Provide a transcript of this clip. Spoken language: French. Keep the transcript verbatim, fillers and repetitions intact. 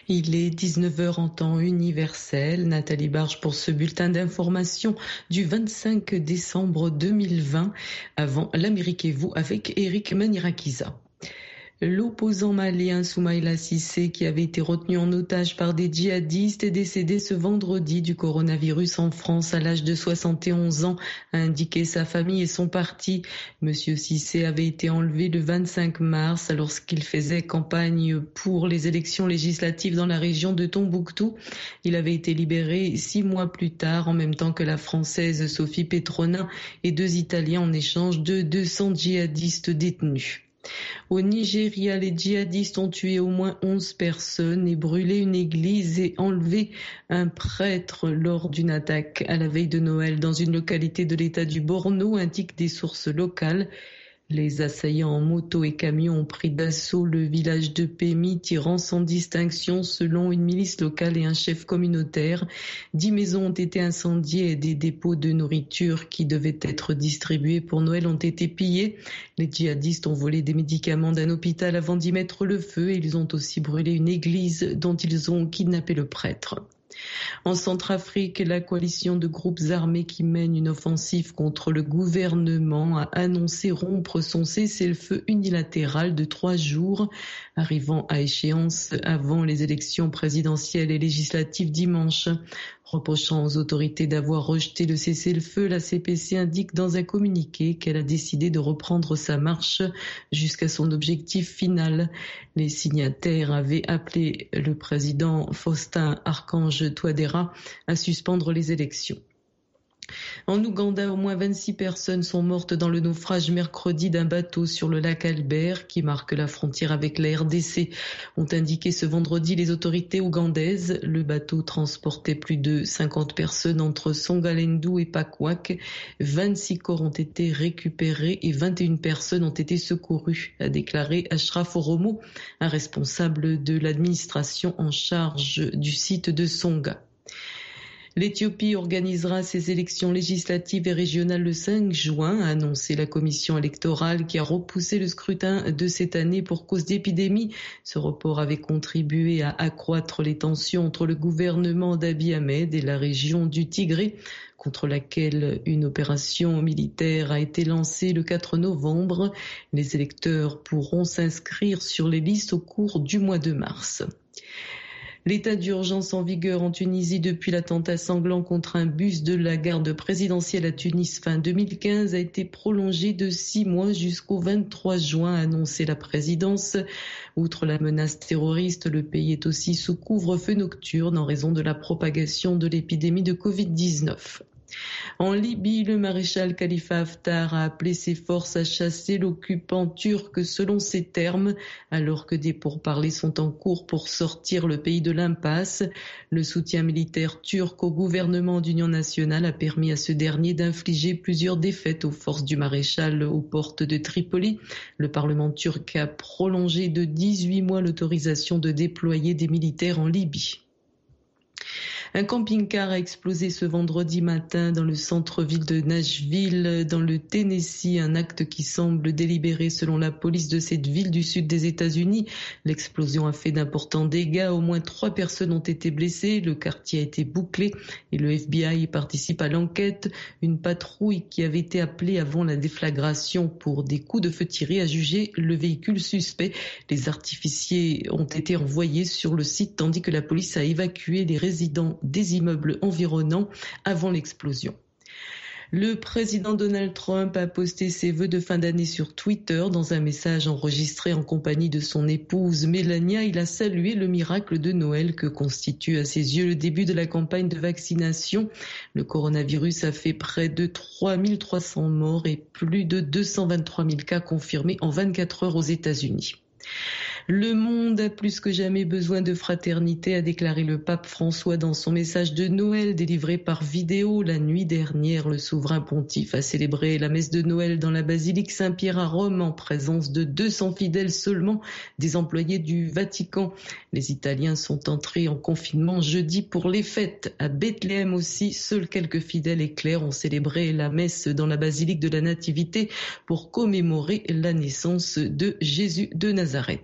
Il est dix-neuf heures en temps universel. Nathalie Barge pour ce bulletin d'information du vingt-cinq décembre deux mille vingt. Avant l'Amérique et vous avec Eric Manirakiza. L'opposant malien Soumaïla Cissé, qui avait été retenu en otage par des djihadistes, est décédé ce vendredi du coronavirus en France à l'âge de soixante et onze ans, a indiqué sa famille et son parti. Monsieur Cissé avait été enlevé le vingt-cinq mars lorsqu'il faisait campagne pour les élections législatives dans la région de Tombouctou. Il avait été libéré six mois plus tard, en même temps que la Française Sophie Petronin et deux Italiens en échange de deux cents djihadistes détenus. Au Nigeria, les djihadistes ont tué au moins onze personnes et brûlé une église et enlevé un prêtre lors d'une attaque à la veille de Noël dans une localité de l'état du Borno, indiquent des sources locales. Les assaillants en moto et camions ont pris d'assaut le village de Pémi, tirant sans distinction selon une milice locale et un chef communautaire. Dix maisons ont été incendiées et des dépôts de nourriture qui devaient être distribués pour Noël ont été pillés. Les djihadistes ont volé des médicaments d'un hôpital avant d'y mettre le feu et ils ont aussi brûlé une église dont ils ont kidnappé le prêtre. En Centrafrique, la coalition de groupes armés qui mène une offensive contre le gouvernement a annoncé rompre son cessez-le-feu unilatéral de trois jours, arrivant à échéance avant les élections présidentielles et législatives dimanche. Reprochant aux autorités d'avoir rejeté le cessez-le-feu, la C P C indique dans un communiqué qu'elle a décidé de reprendre sa marche jusqu'à son objectif final. Les signataires avaient appelé le président Faustin Archange Touadéra à suspendre les élections. En Ouganda, au moins vingt-six personnes sont mortes dans le naufrage mercredi d'un bateau sur le lac Albert qui marque la frontière avec la R D C, ont indiqué ce vendredi les autorités ougandaises. Le bateau transportait plus de cinquante personnes entre Songalendu et Pakwak. vingt-six corps ont été récupérés et vingt et une personnes ont été secourues, a déclaré Ashraf Oromo, un responsable de l'administration en charge du site de Songa. L'Éthiopie organisera ses élections législatives et régionales le cinq juin, a annoncé la commission électorale qui a repoussé le scrutin de cette année pour cause d'épidémie. Ce report avait contribué à accroître les tensions entre le gouvernement d'Abiy Ahmed et la région du Tigré, contre laquelle une opération militaire a été lancée le quatre novembre. Les électeurs pourront s'inscrire sur les listes au cours du mois de mars. L'état d'urgence en vigueur en Tunisie depuis l'attentat sanglant contre un bus de la garde présidentielle à Tunis fin deux mille quinze a été prolongé de six mois jusqu'au vingt-trois juin, a annoncé la présidence. Outre la menace terroriste, le pays est aussi sous couvre-feu nocturne en raison de la propagation de l'épidémie de covid dix-neuf. En Libye, le maréchal Khalifa Haftar a appelé ses forces à chasser l'occupant turc selon ses termes, alors que des pourparlers sont en cours pour sortir le pays de l'impasse. Le soutien militaire turc au gouvernement d'union nationale a permis à ce dernier d'infliger plusieurs défaites aux forces du maréchal aux portes de Tripoli. Le Parlement turc a prolongé de dix-huit mois l'autorisation de déployer des militaires en Libye. Un camping-car a explosé ce vendredi matin dans le centre-ville de Nashville, dans le Tennessee, un acte qui semble délibéré selon la police de cette ville du sud des États-Unis. L'explosion a fait d'importants dégâts, au moins trois personnes ont été blessées, le quartier a été bouclé et le F B I participe à l'enquête. Une patrouille qui avait été appelée avant la déflagration pour des coups de feu tirés a jugé le véhicule suspect. Les artificiers ont été envoyés sur le site tandis que la police a évacué les résidents des immeubles environnants avant l'explosion. Le président Donald Trump a posté ses vœux de fin d'année sur Twitter. Dans un message enregistré en compagnie de son épouse Melania, il a salué le miracle de Noël que constitue à ses yeux le début de la campagne de vaccination. Le coronavirus a fait près de trois mille trois cents morts et plus de deux cent vingt-trois mille cas confirmés en vingt-quatre heures aux États-Unis. Le monde a plus que jamais besoin de fraternité, a déclaré le pape François dans son message de Noël délivré par vidéo la nuit dernière. Le souverain pontife a célébré la messe de Noël dans la basilique Saint-Pierre à Rome en présence de deux cents fidèles seulement, des employés du Vatican. Les Italiens sont entrés en confinement jeudi pour les fêtes. À Bethléem aussi, seuls quelques fidèles et clercs ont célébré la messe dans la basilique de la Nativité pour commémorer la naissance de Jésus de Nazareth.